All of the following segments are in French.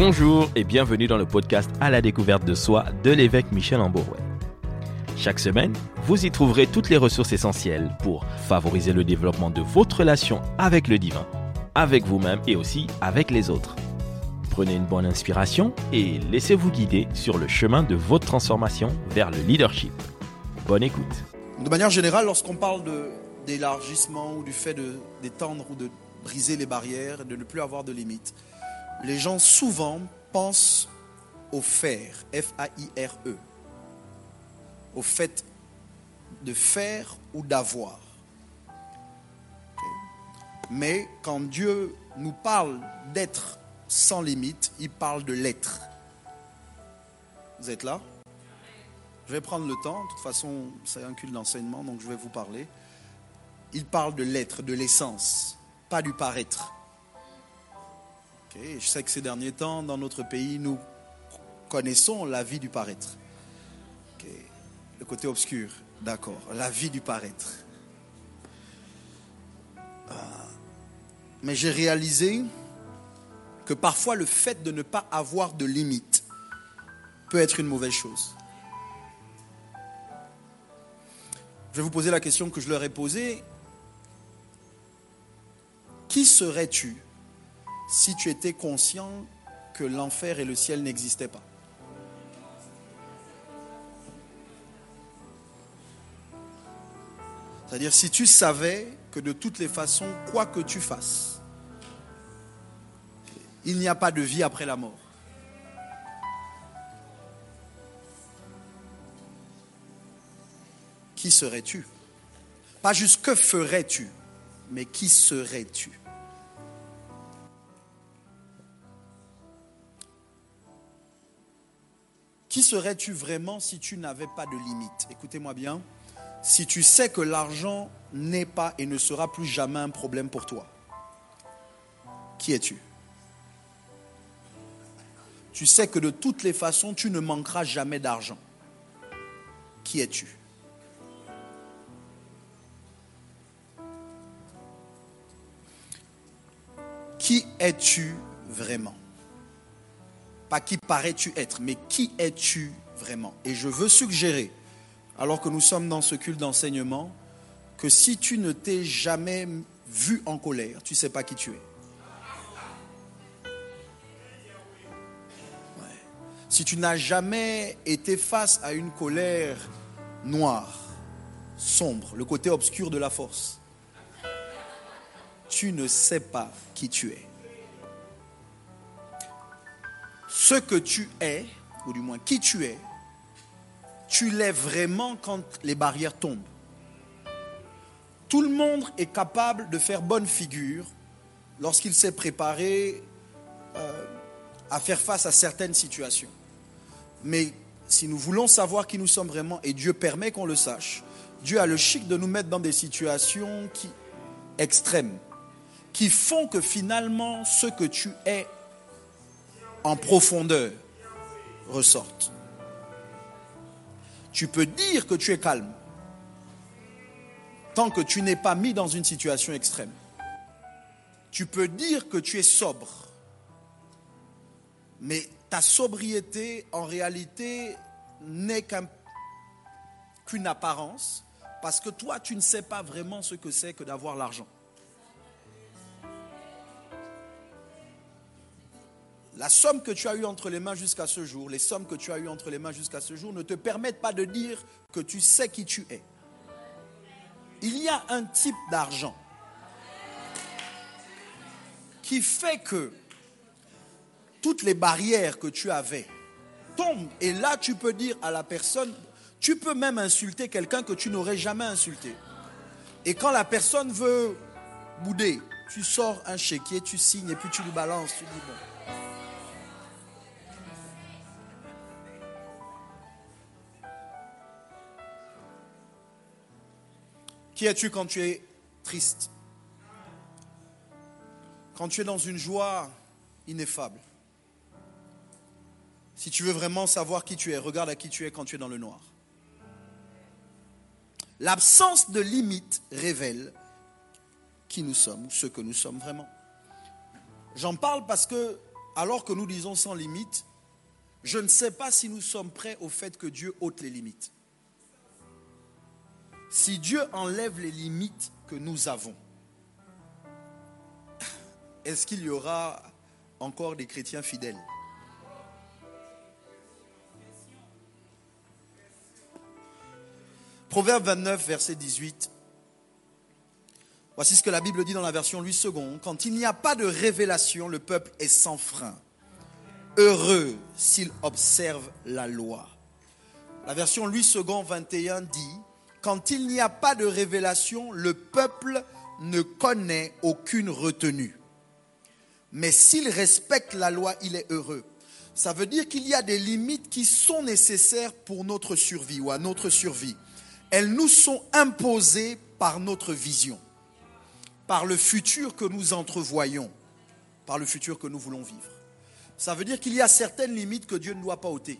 Bonjour et bienvenue dans le podcast À la découverte de soi de l'évêque Michel Amborouet. Chaque semaine, vous y trouverez toutes les ressources essentielles pour favoriser le développement de votre relation avec le divin, avec vous-même et aussi avec les autres. Prenez une bonne inspiration et laissez-vous guider sur le chemin de votre transformation vers le leadership. Bonne écoute. De manière générale, lorsqu'on parle d'élargissement ou du fait d'étendre ou de briser les barrières, de ne plus avoir de limites, les gens souvent pensent au faire, F-A-I-R-E, au fait de faire ou d'avoir. Okay. Mais quand Dieu nous parle d'être sans limite, il parle de l'être. Vous êtes là? Je vais prendre le temps, de toute façon c'est un culte d'enseignement, donc je vais vous parler. Il parle de l'être, de l'essence, pas du paraître. Okay. Je sais que ces derniers temps, dans notre pays, nous connaissons la vie du paraître. Okay. Le côté obscur, d'accord, la vie du paraître. Mais j'ai réalisé que parfois le fait de ne pas avoir de limite peut être une mauvaise chose. Je vais vous poser la question que je leur ai posée. Qui serais-tu si tu étais conscient que l'enfer et le ciel n'existaient pas? C'est-à-dire si tu savais que de toutes les façons, quoi que tu fasses, il n'y a pas de vie après la mort. Qui serais-tu? Pas juste que ferais-tu, mais qui serais-tu? Qui serais-tu vraiment si tu n'avais pas de limite? Écoutez-moi bien. Si tu sais que l'argent n'est pas et ne sera plus jamais un problème pour toi, qui es-tu? Tu sais que de toutes les façons, tu ne manqueras jamais d'argent. Qui es-tu? Qui es-tu vraiment? Pas qui parais-tu être, mais qui es-tu vraiment? Et je veux suggérer, alors que nous sommes dans ce culte d'enseignement, que si tu ne t'es jamais vu en colère, tu ne sais pas qui tu es. Ouais. Si tu n'as jamais été face à une colère noire, sombre, le côté obscur de la force, tu ne sais pas qui tu es. Ce que tu es, ou du moins qui tu l'es vraiment quand les barrières tombent. Tout le monde est capable de faire bonne figure lorsqu'il s'est préparé à faire face à certaines situations. Mais si nous voulons savoir qui nous sommes vraiment, et Dieu permet qu'on le sache, Dieu a le chic de nous mettre dans des situations extrêmes, qui font que finalement ce que tu es en profondeur ressorte. Tu peux dire que tu es calme tant que tu n'es pas mis dans une situation extrême. Tu peux dire que tu es sobre, mais ta sobriété en réalité n'est qu'une apparence, parce que toi tu ne sais pas vraiment ce que c'est que d'avoir l'argent. La somme que tu as eue entre les mains jusqu'à ce jour, les sommes que tu as eues entre les mains jusqu'à ce jour ne te permettent pas de dire que tu sais qui tu es. Il y a un type d'argent qui fait que toutes les barrières que tu avais tombent. Et là, tu peux dire à la personne, tu peux même insulter quelqu'un que tu n'aurais jamais insulté. Et quand la personne veut bouder, tu sors un chéquier, tu signes et puis tu lui balances, tu dis bon. Qui es-tu quand tu es triste? Quand tu es dans une joie ineffable? Si tu veux vraiment savoir qui tu es, regarde à qui tu es quand tu es dans le noir. L'absence de limite révèle qui nous sommes, ou ce que nous sommes vraiment. J'en parle parce que alors que nous disons sans limite, je ne sais pas si nous sommes prêts au fait que Dieu ôte les limites. Si Dieu enlève les limites que nous avons, est-ce qu'il y aura encore des chrétiens fidèles? Proverbe 29, verset 18. Voici ce que la Bible dit dans la version Louis II. Quand il n'y a pas de révélation, le peuple est sans frein. Heureux s'il observe la loi. La version Louis II 21 dit, quand il n'y a pas de révélation, le peuple ne connaît aucune retenue. Mais s'il respecte la loi, il est heureux. Ça veut dire qu'il y a des limites qui sont nécessaires pour notre survie ou à notre survie. Elles nous sont imposées par notre vision, par le futur que nous entrevoyons, par le futur que nous voulons vivre. Ça veut dire qu'il y a certaines limites que Dieu ne doit pas ôter.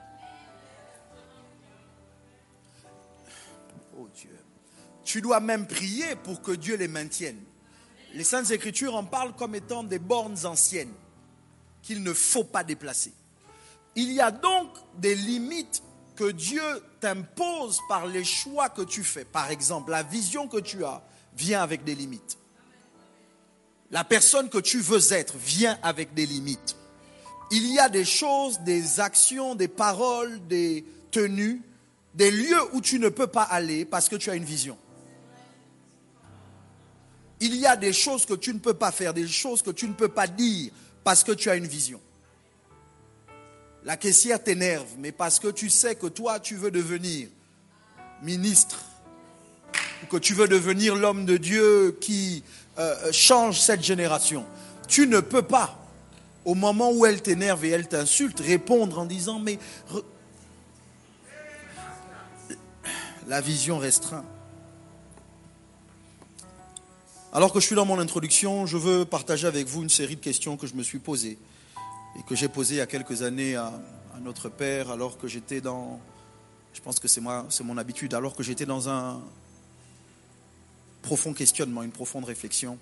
Oh Dieu. Tu dois même prier pour que Dieu les maintienne. Les Saintes Écritures en parlent comme étant des bornes anciennes qu'il ne faut pas déplacer. Il y a donc des limites que Dieu t'impose par les choix que tu fais. Par exemple, la vision que tu as vient avec des limites. La personne que tu veux être vient avec des limites. Il y a des choses, des actions, des paroles, des tenues, des lieux où tu ne peux pas aller parce que tu as une vision. Il y a des choses que tu ne peux pas faire, des choses que tu ne peux pas dire parce que tu as une vision. La caissière t'énerve, mais parce que tu sais que toi, tu veux devenir ministre, ou que tu veux devenir l'homme de Dieu qui change cette génération. Tu ne peux pas, au moment où elle t'énerve et elle t'insulte, répondre en disant, mais la vision restreint. Alors que je suis dans mon introduction, je veux partager avec vous une série de questions que je me suis posées et que j'ai posées il y a quelques années à notre père, alors que j'étais dans, je pense que c'est mon habitude, alors que j'étais dans un profond questionnement, une profonde réflexion.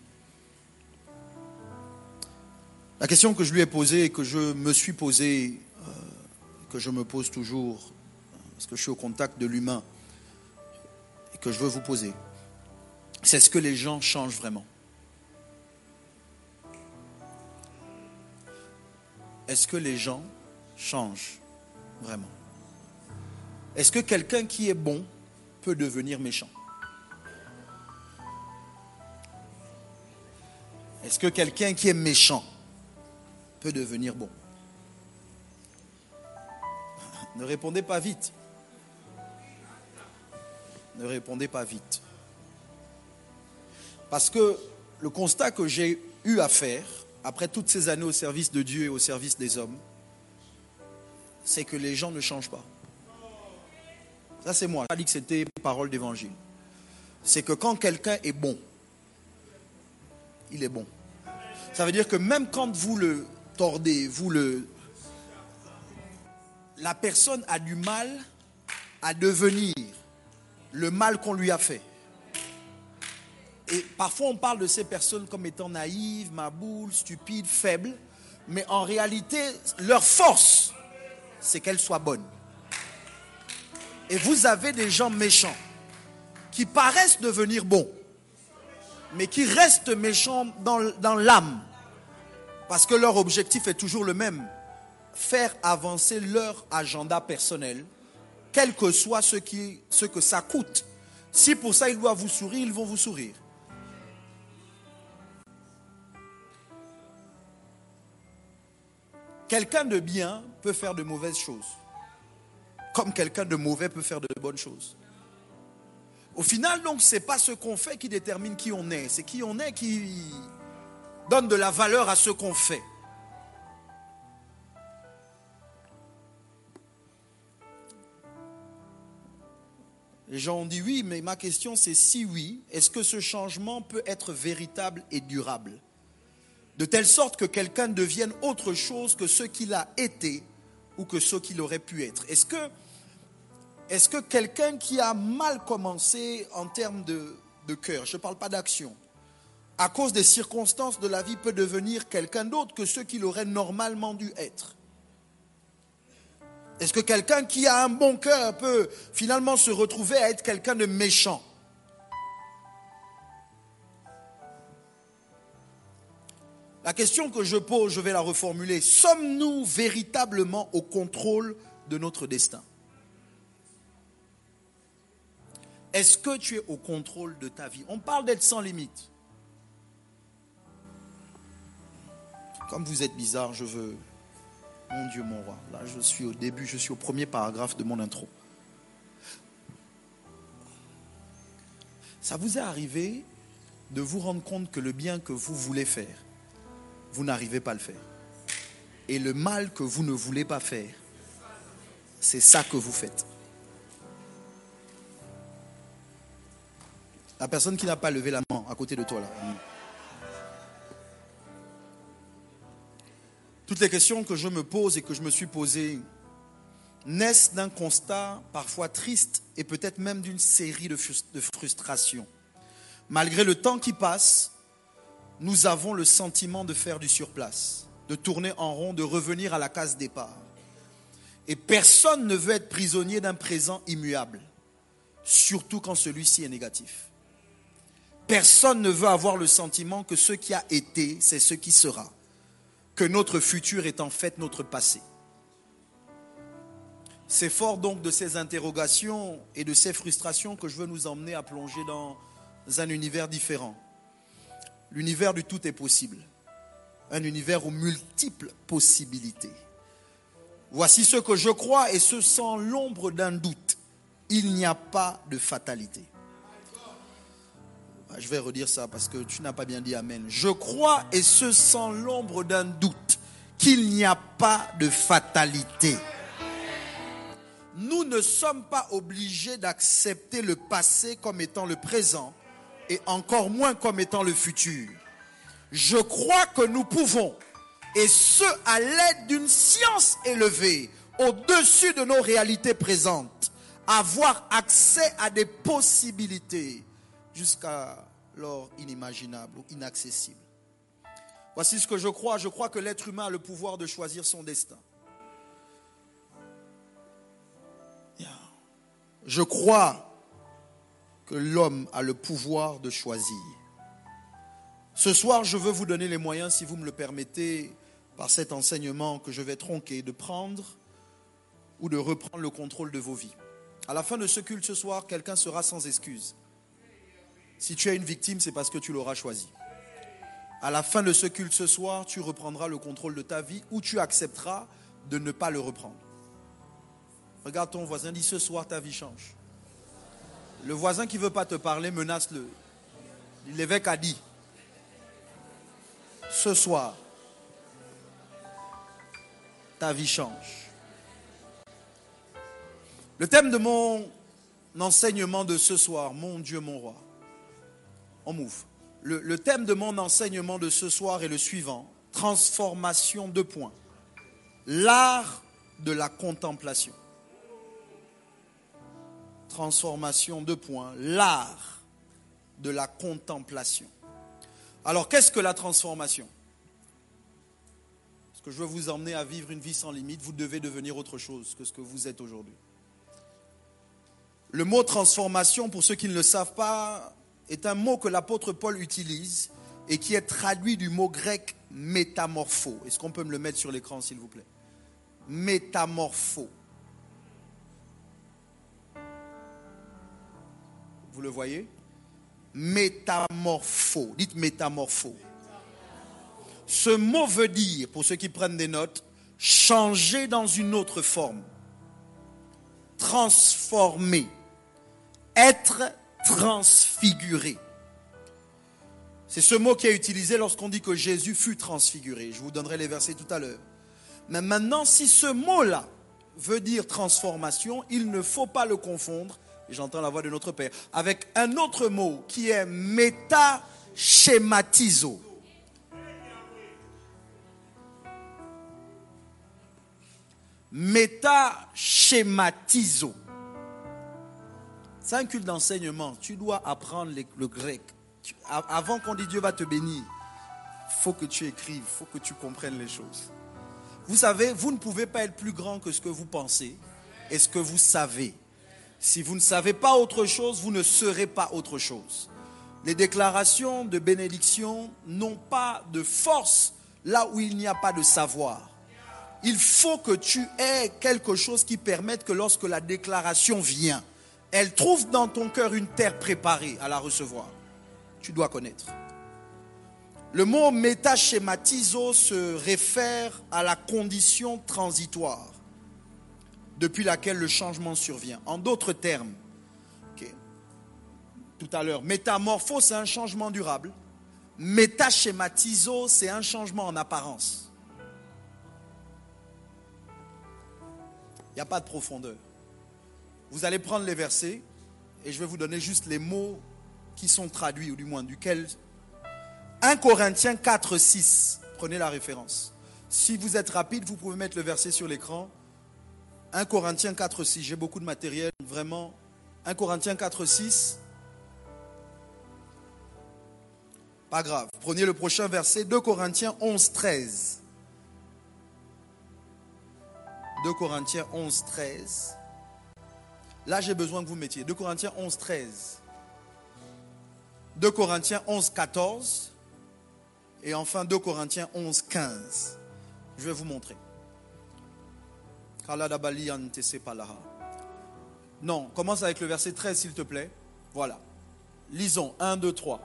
La question que je lui ai posée et que je me suis posée, que je me pose toujours, parce que je suis au contact de l'humain, et que je veux vous poser, c'est est-ce que les gens changent vraiment? Est-ce que les gens changent vraiment? Est-ce que quelqu'un qui est bon peut devenir méchant? Est-ce que quelqu'un qui est méchant peut devenir bon? Ne répondez pas vite. Ne répondez pas vite. Parce que le constat que j'ai eu à faire, après toutes ces années au service de Dieu et au service des hommes, c'est que les gens ne changent pas. Ça, c'est moi. Je n'ai pas dit que c'était parole d'évangile. C'est que quand quelqu'un est bon, il est bon. Ça veut dire que même quand vous le tordez, la personne a du mal à devenir le mal qu'on lui a fait. Et parfois on parle de ces personnes comme étant naïves, maboules, stupides, faibles. Mais en réalité, leur force, c'est qu'elles soient bonnes. Et vous avez des gens méchants qui paraissent devenir bons, mais qui restent méchants dans l'âme. Parce que leur objectif est toujours le même. Faire avancer leur agenda personnel, quel que soit ce que ça coûte. Si pour ça ils doivent vous sourire, ils vont vous sourire. Quelqu'un de bien peut faire de mauvaises choses, comme quelqu'un de mauvais peut faire de bonnes choses. Au final, donc, ce n'est pas ce qu'on fait qui détermine qui on est. C'est qui on est qui donne de la valeur à ce qu'on fait. Les gens ont dit oui, mais ma question c'est si oui, est-ce que ce changement peut être véritable et durable? De telle sorte que quelqu'un devienne autre chose que ce qu'il a été ou que ce qu'il aurait pu être. Est-ce que quelqu'un qui a mal commencé en termes de cœur, je ne parle pas d'action, à cause des circonstances de la vie, peut devenir quelqu'un d'autre que ce qu'il aurait normalement dû être? Est-ce que quelqu'un qui a un bon cœur peut finalement se retrouver à être quelqu'un de méchant? La question que je pose, je vais la reformuler. Sommes-nous véritablement au contrôle de notre destin? Est-ce que tu es au contrôle de ta vie? On parle d'être sans limite. Comme vous êtes bizarre, je veux... Mon Dieu, mon roi. Là, je suis au début, je suis au premier paragraphe de mon intro. Ça vous est arrivé de vous rendre compte que le bien que vous voulez faire, vous n'arrivez pas à le faire. Et le mal que vous ne voulez pas faire, c'est ça que vous faites. La personne qui n'a pas levé la main à côté de toi là. Toutes les questions que je me pose et que je me suis posées naissent d'un constat parfois triste et peut-être même d'une série de frustrations. Malgré le temps qui passe, nous avons le sentiment de faire du surplace, de tourner en rond, de revenir à la case départ. Et personne ne veut être prisonnier d'un présent immuable, surtout quand celui-ci est négatif. Personne ne veut avoir le sentiment que ce qui a été, c'est ce qui sera. Que notre futur est en fait notre passé. C'est fort donc de ces interrogations et de ces frustrations que je veux nous emmener à plonger dans un univers différent. L'univers du tout est possible. Un univers aux multiples possibilités. Voici ce que je crois et ce sans l'ombre d'un doute. Il n'y a pas de fatalité. Je vais redire ça parce que tu n'as pas bien dit amen. Je crois et ce sans l'ombre d'un doute qu'il n'y a pas de fatalité. Nous ne sommes pas obligés d'accepter le passé comme étant le présent et encore moins comme étant le futur. Je crois que nous pouvons, et ce à l'aide d'une science élevée, au-dessus de nos réalités présentes, avoir accès à des possibilités jusqu'alors inimaginables ou inaccessibles. Voici ce que je crois. Je crois que l'être humain a le pouvoir de choisir son destin. Je crois que l'homme a le pouvoir de choisir. Ce soir, je veux vous donner les moyens, si vous me le permettez, par cet enseignement que je vais tronquer, de prendre ou de reprendre le contrôle de vos vies. À la fin de ce culte ce soir, quelqu'un sera sans excuse. Si tu es une victime, c'est parce que tu l'auras choisi. À la fin de ce culte ce soir, tu reprendras le contrôle de ta vie ou tu accepteras de ne pas le reprendre. Regarde ton voisin, dis ce soir ta vie change. Le voisin qui ne veut pas te parler, menace-le. L'évêque a dit, ce soir, ta vie change. Le thème de mon enseignement de ce soir, mon Dieu, mon roi. On m'ouvre. Le thème de mon enseignement de ce soir est le suivant. Transformation 2 points. L'art de la contemplation. Transformation 2 points. L'art de la contemplation. Alors, qu'est-ce que la transformation? Parce que je veux vous emmener à vivre une vie sans limite. Vous devez devenir autre chose que ce que vous êtes aujourd'hui. Le mot transformation, pour ceux qui ne le savent pas, est un mot que l'apôtre Paul utilise et qui est traduit du mot grec métamorpho. Est-ce qu'on peut me le mettre sur l'écran, s'il vous plaît? Métamorpho. Vous le voyez? Métamorpho. Dites métamorpho. Ce mot veut dire, pour ceux qui prennent des notes, changer dans une autre forme. Transformer. Être transfiguré. C'est ce mot qui est utilisé lorsqu'on dit que Jésus fut transfiguré. Je vous donnerai les versets tout à l'heure. Mais maintenant, si ce mot-là veut dire transformation, il ne faut pas le confondre, et j'entends la voix de notre Père, avec un autre mot qui est métaschématizo. Métaschématizo. C'est un culte d'enseignement. Tu dois apprendre le grec. Avant qu'on dise Dieu va te bénir, il faut que tu écrives, il faut que tu comprennes les choses. Vous savez, vous ne pouvez pas être plus grand que ce que vous pensez et ce que vous savez. Si vous ne savez pas autre chose, vous ne serez pas autre chose. Les déclarations de bénédiction n'ont pas de force là où il n'y a pas de savoir. Il faut que tu aies quelque chose qui permette que lorsque la déclaration vient, elle trouve dans ton cœur une terre préparée à la recevoir. Tu dois connaître. Le mot métaschématizo se réfère à la condition transitoire depuis laquelle le changement survient. En d'autres termes, tout à l'heure, métamorphose, c'est un changement durable. Métaschématizo, c'est un changement en apparence. Il n'y a pas de profondeur. Vous allez prendre les versets et je vais vous donner juste les mots qui sont traduits, ou du moins duquel. 1 Corinthiens 4, 6. Prenez la référence. Si vous êtes rapide, vous pouvez mettre le verset sur l'écran. 1 Corinthiens 4, 6. J'ai beaucoup de matériel, vraiment. 1 Corinthiens 4, 6. Pas grave. Prenez le prochain verset. 2 Corinthiens 11, 13. 2 Corinthiens 11, 13. Là, j'ai besoin que vous mettiez. 2 Corinthiens 11, 13. 2 Corinthiens 11, 14. Et enfin 2 Corinthiens 11, 15. Je vais vous montrer. Non, commence avec le verset 13 s'il te plaît. Voilà. Lisons. 1, 2, 3.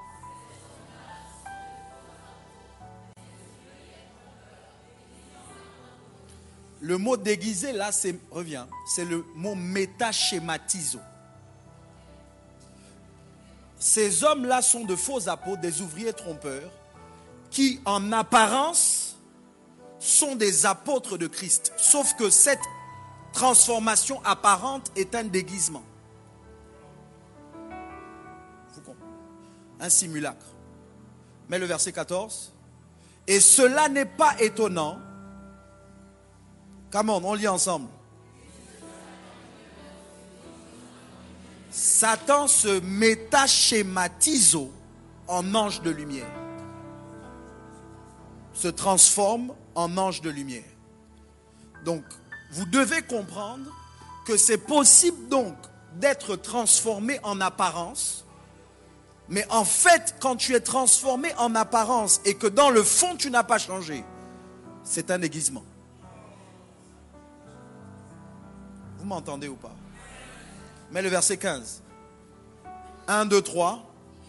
Le mot déguisé là, c'est le mot métaschématizo. Ces hommes-là sont de faux apôtres, des ouvriers trompeurs, qui en apparence sont des apôtres de Christ. Sauf que cette transformation apparente est un déguisement. Vous comprenez? Un simulacre. Mais le verset 14. Et cela n'est pas étonnant. Come on, on lit ensemble. Satan se métaschématise en ange de lumière. Se transforme en ange de lumière. Donc, vous devez comprendre que c'est possible donc d'être transformé en apparence. Mais en fait, quand tu es transformé en apparence et que dans le fond tu n'as pas changé, c'est un déguisement. Vous m'entendez ou pas? Mais le verset 15. 1, 2, 3.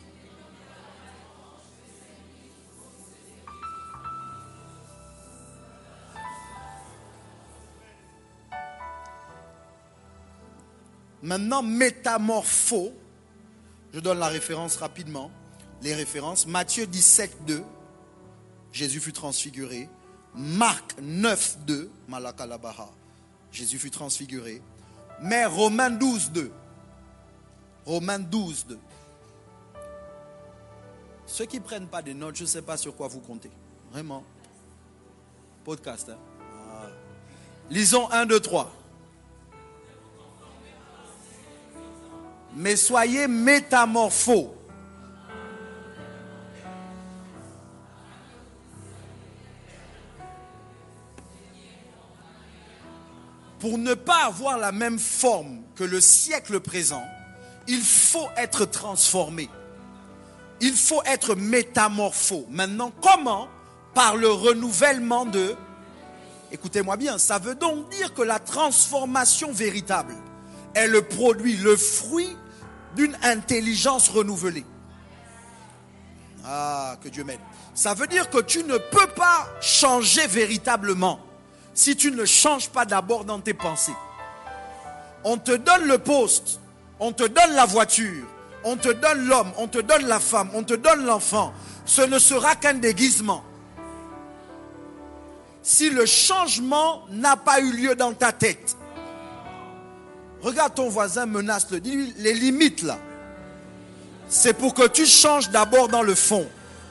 Maintenant, métamorpho. Je donne la référence rapidement. Les références. Matthieu 17, 2. Jésus fut transfiguré. Marc 9, 2. Malakalabaha. Jésus fut transfiguré. Mais Romains 12, 2. Romains 12, 2. Ceux qui ne prennent pas des notes, je ne sais pas sur quoi vous comptez. Vraiment. Podcast. Hein? Ah. Lisons 1, 2, 3. Mais soyez métamorphos. Pour ne pas avoir la même forme que le siècle présent, il faut être transformé. Il faut être métamorpho. Maintenant, comment? Par le renouvellement de... Écoutez-moi bien, ça veut donc dire que la transformation véritable est le produit, le fruit d'une intelligence renouvelée. Ah, que Dieu m'aide. Ça veut dire que tu ne peux pas changer véritablement si tu ne changes pas d'abord dans tes pensées. On te donne le poste, on te donne la voiture, on te donne l'homme, on te donne la femme, on te donne l'enfant. Ce ne sera qu'un déguisement. Si le changement n'a pas eu lieu dans ta tête, regarde ton voisin, menace-le, dis-lui les limites là. C'est pour que tu changes d'abord dans le fond.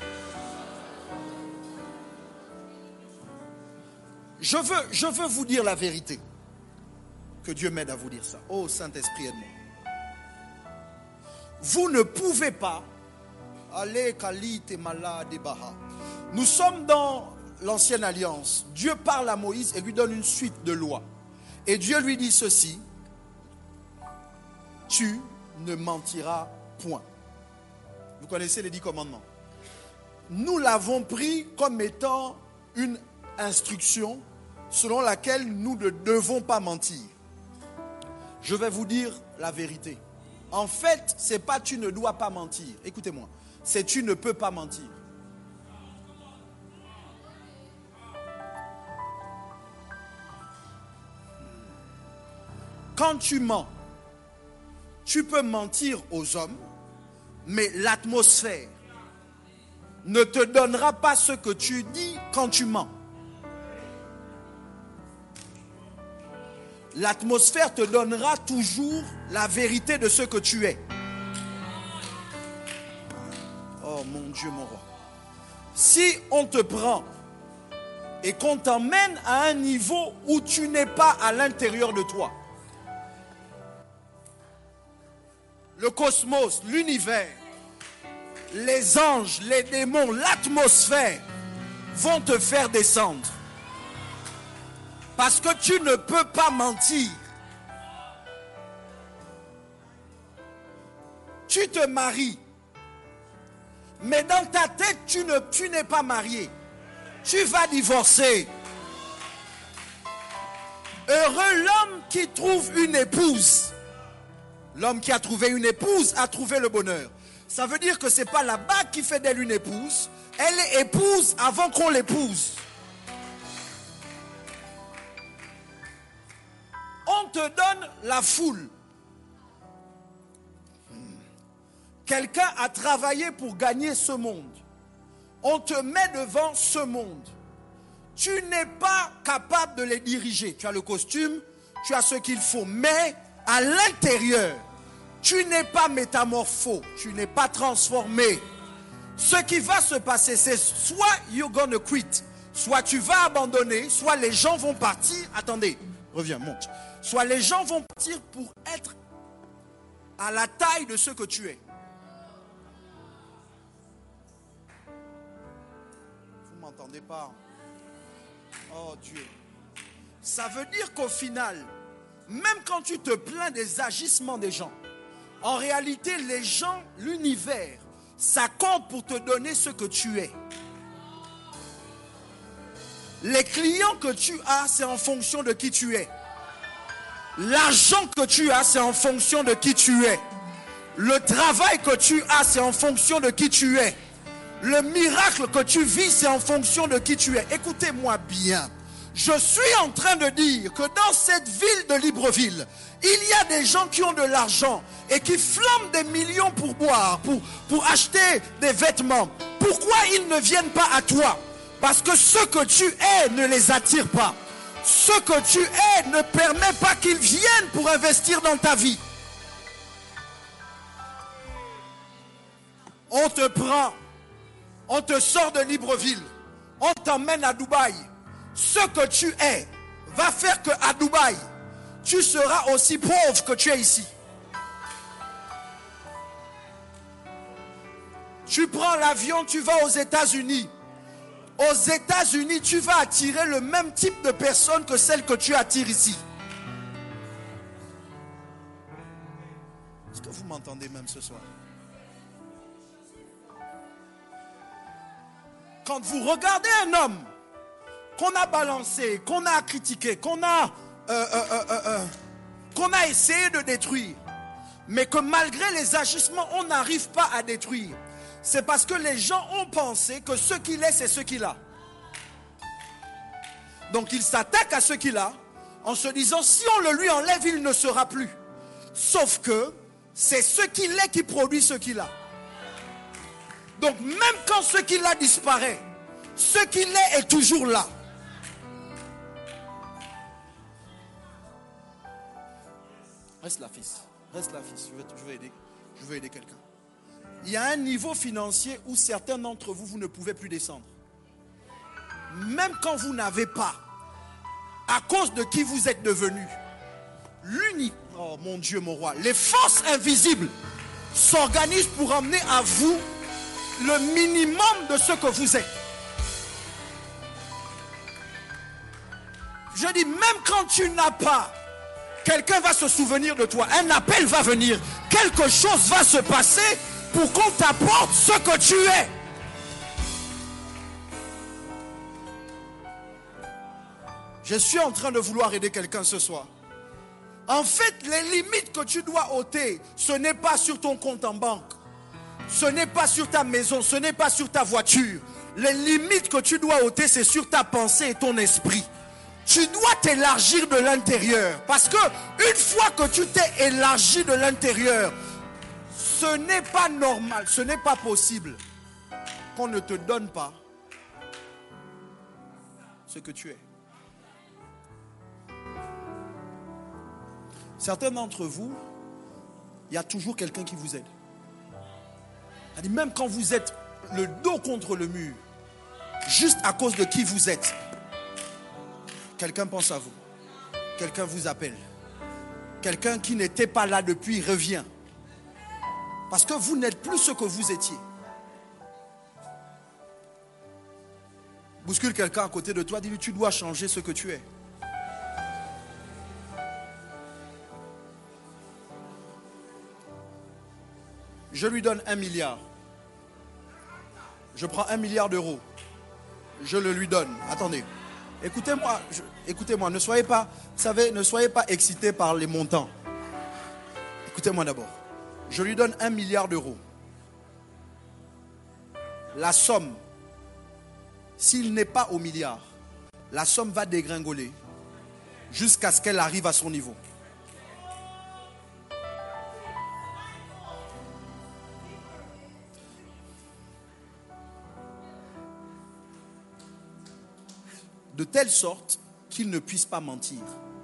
Je veux vous dire la vérité. Que Dieu m'aide à vous dire ça. Oh Saint-Esprit, aide-moi. Vous ne pouvez pas Allez, Kali, t'es malade, Baha. Nous sommes dans l'ancienne alliance. Dieu parle à Moïse et lui donne une suite de lois. Et Dieu lui dit ceci: tu ne mentiras point. Vous connaissez les 10 commandements. Nous l'avons pris comme étant une instruction selon laquelle nous ne devons pas mentir. Je vais vous dire la vérité. En fait, ce n'est pas tu ne dois pas mentir. Écoutez-moi. C'est tu ne peux pas mentir. Quand tu mens, tu peux mentir aux hommes, mais l'atmosphère ne te donnera pas ce que tu dis quand tu mens. L'atmosphère te donnera toujours la vérité de ce que tu es. Oh mon Dieu, mon roi. Si on te prend et qu'on t'emmène à un niveau où tu n'es pas à l'intérieur de toi, le cosmos, l'univers, les anges, les démons, l'atmosphère vont te faire descendre. Parce que tu ne peux pas mentir. Tu te maries, mais dans ta tête, tu n'es pas marié. Tu vas divorcer. Heureux l'homme qui trouve une épouse. L'homme qui a trouvé une épouse a trouvé le bonheur. Ça veut dire que ce n'est pas la bague qui fait d'elle une épouse. Elle est épouse avant qu'on l'épouse. On te donne la foule. Quelqu'un a travaillé pour gagner ce monde. On te met devant ce monde. Tu n'es pas capable de les diriger. Tu as le costume, tu as ce qu'il faut. Mais à l'intérieur, tu n'es pas métamorpho, tu n'es pas transformé. Ce qui va se passer, c'est soit you're gonna quit, soit tu vas abandonner, soit les gens vont partir. Attendez, reviens, monte. Soit les gens vont partir pour être à la taille de ce que tu es. Vous ne m'entendez pas? Oh Dieu. Ça veut dire qu'au final, même quand tu te plains des agissements des gens, en réalité, les gens, l'univers, ça compte pour te donner ce que tu es. Les clients que tu as, c'est en fonction de qui tu es. L'argent que tu as, c'est en fonction de qui tu es. Le travail que tu as, c'est en fonction de qui tu es. Le miracle que tu vis, c'est en fonction de qui tu es. Écoutez-moi bien. Je suis en train de dire que dans cette ville de Libreville, il y a des gens qui ont de l'argent et qui flamment des millions pour boire, pour acheter des vêtements. Pourquoi ils ne viennent pas à toi? Parce que ce que tu es ne les attire pas. Ce que tu es ne permet pas qu'ils viennent pour investir dans ta vie. On te prend, on te sort de Libreville, on t'emmène à Dubaï. Ce que tu es va faire qu'à Dubaï, tu seras aussi pauvre que tu es ici. Tu prends l'avion, tu vas aux États-Unis. Aux États-Unis, tu vas attirer le même type de personnes que celles que tu attires ici. Est-ce que vous m'entendez même ce soir? Quand vous regardez un homme qu'on a balancé, qu'on a critiqué, qu'on a essayé de détruire, mais que malgré les agissements, on n'arrive pas à détruire, c'est parce que les gens ont pensé que ce qu'il est, c'est ce qu'il a. Donc il s'attaque à ce qu'il a en se disant, si on le lui enlève, il ne sera plus. Sauf que c'est ce qu'il est qui produit ce qu'il a. Donc même quand ce qu'il a disparaît, ce qu'il est toujours là. Reste là, fils. Reste là, fils. Je veux aider quelqu'un. Il y a un niveau financier où certains d'entre vous, vous ne pouvez plus descendre. Même quand vous n'avez pas, à cause de qui vous êtes devenu, oh mon Dieu, mon roi, les forces invisibles s'organisent pour emmener à vous le minimum de ce que vous êtes. Je dis, même quand tu n'as pas, quelqu'un va se souvenir de toi. Un appel va venir. Quelque chose va se passer pour qu'on t'apporte ce que tu es. Je suis en train de vouloir aider quelqu'un ce soir. En fait, les limites que tu dois ôter, ce n'est pas sur ton compte en banque. Ce n'est pas sur ta maison, ce n'est pas sur ta voiture. Les limites que tu dois ôter, c'est sur ta pensée et ton esprit. Tu dois t'élargir de l'intérieur. Parce que une fois que tu t'es élargi de l'intérieur, ce n'est pas normal, ce n'est pas possible qu'on ne te donne pas ce que tu es. Certains d'entre vous, il y a toujours quelqu'un qui vous aide. Même quand vous êtes le dos contre le mur, juste à cause de qui vous êtes, quelqu'un pense à vous. Quelqu'un vous appelle. Quelqu'un qui n'était pas là depuis revient. Parce que vous n'êtes plus ce que vous étiez. Bouscule quelqu'un à côté de toi, dis-lui, tu dois changer ce que tu es. Je lui donne 1 milliard. Je prends 1 milliard d'euros. Je le lui donne. Attendez. Écoutez-moi, ne soyez pas excités par les montants. Écoutez-moi d'abord. Je lui donne 1 milliard d'euros. La somme, s'il n'est pas au milliard, la somme va dégringoler jusqu'à ce qu'elle arrive à son niveau. De telle sorte qu'il ne puisse pas mentir.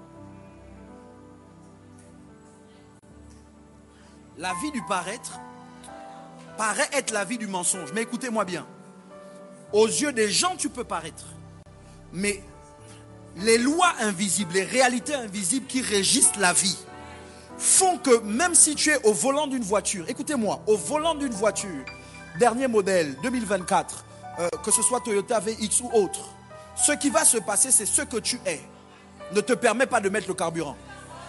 La vie du paraître paraît être la vie du mensonge. Mais écoutez-moi bien. Aux yeux des gens, tu peux paraître. Mais les lois invisibles, les réalités invisibles qui régissent la vie font que même si tu es au volant d'une voiture, écoutez-moi, au volant d'une voiture, dernier modèle, 2024, que ce soit Toyota VX ou autre, ce qui va se passer, c'est ce que tu es. Ne te permet pas de mettre le carburant.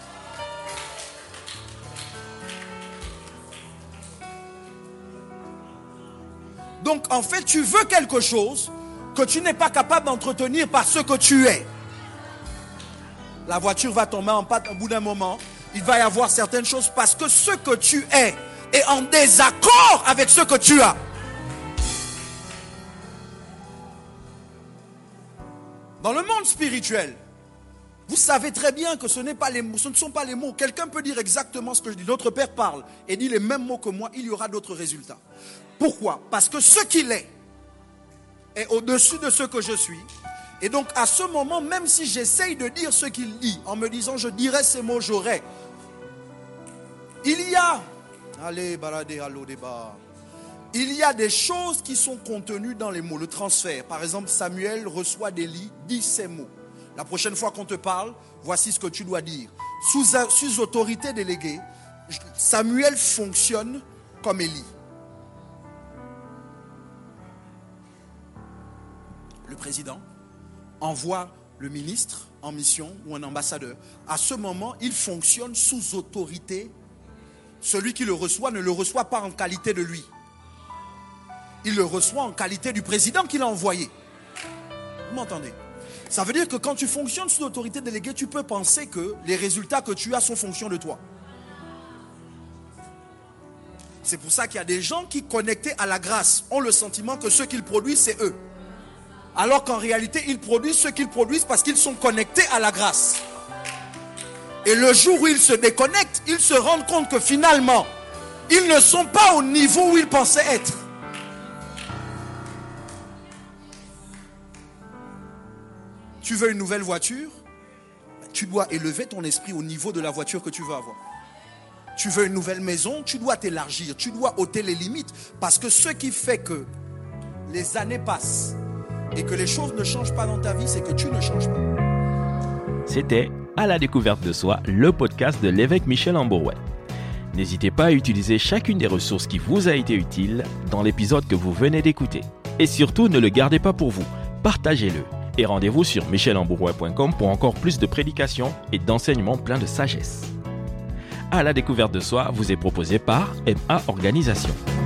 Donc, en fait, tu veux quelque chose que tu n'es pas capable d'entretenir par ce que tu es. La voiture va tomber en panne au bout d'un moment. Il va y avoir certaines choses parce que ce que tu es est en désaccord avec ce que tu as. Dans le monde spirituel, vous savez très bien que ce ne sont pas les mots. Quelqu'un peut dire exactement ce que je dis. Notre Père parle et dit les mêmes mots que moi, il y aura d'autres résultats. Pourquoi? Parce que ce qu'il est au-dessus de ce que je suis. Et donc à ce moment, même si j'essaye de dire ce qu'il dit, en me disant je dirais ces mots, j'aurais. Il y a des choses qui sont contenues dans les mots. Le transfert. Par exemple, Samuel reçoit d'Élie, dit ces mots. La prochaine fois qu'on te parle, voici ce que tu dois dire. Sous autorité déléguée, Samuel fonctionne comme Élie. Le président envoie le ministre en mission ou un ambassadeur. À ce moment, il fonctionne sous autorité. Celui qui le reçoit ne le reçoit pas en qualité de lui. Il le reçoit en qualité du président qui l'a envoyé. Vous m'entendez? Ça veut dire que quand tu fonctionnes sous autorité déléguée, tu peux penser que les résultats que tu as sont fonction de toi. C'est pour ça qu'il y a des gens qui, connectés à la grâce, ont le sentiment que ce qu'ils produisent, c'est eux. Alors qu'en réalité, ils produisent ce qu'ils produisent parce qu'ils sont connectés à la grâce. Et le jour où ils se déconnectent, ils se rendent compte que finalement, ils ne sont pas au niveau où ils pensaient être. Tu veux une nouvelle voiture? Tu dois élever ton esprit au niveau de la voiture que tu veux avoir. Tu veux une nouvelle maison? Tu dois t'élargir, tu dois ôter les limites. Parce que ce qui fait que les années passent et que les choses ne changent pas dans ta vie, c'est que tu ne changes pas. C'était À la découverte de soi, le podcast de l'évêque Michel Amborouet. N'hésitez pas à utiliser chacune des ressources qui vous a été utile dans l'épisode que vous venez d'écouter. Et surtout, ne le gardez pas pour vous, partagez-le. Et rendez-vous sur michelambourouet.com pour encore plus de prédications et d'enseignements pleins de sagesse. À la découverte de soi vous est proposé par MA Organisation.